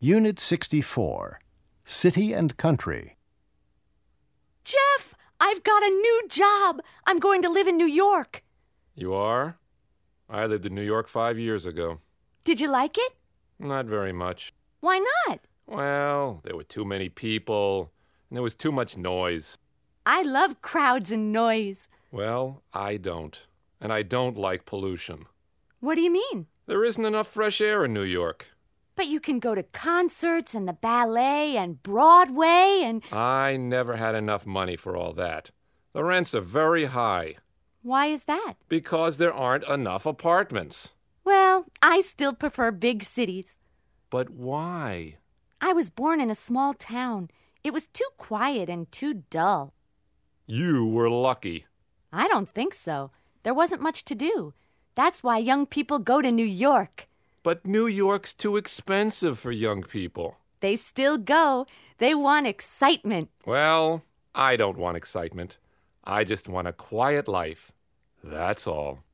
Unit 64, City and Country. Jeff, I've got a new job. I'm going to live in New York. You are? I lived in New York 5 years ago. Did you like it? Not very much. Why not? Well, there were too many people, and there was too much noise. I love crowds and noise. Well, I don't. And I don't like pollution. What do you mean? There isn't enough fresh air in New York. But you can go to concerts and the ballet and Broadway and... I never had enough money for all that. The rents are very high. Why is that? Because there aren't enough apartments. Well, I still prefer big cities. But why? I was born in a small town. It was too quiet and too dull. You were lucky. I don't think so. There wasn't much to do. That's why young people go to New York. But New York's too expensive for young people. They still go. They want excitement. Well, I don't want excitement. I just want a quiet life. That's all.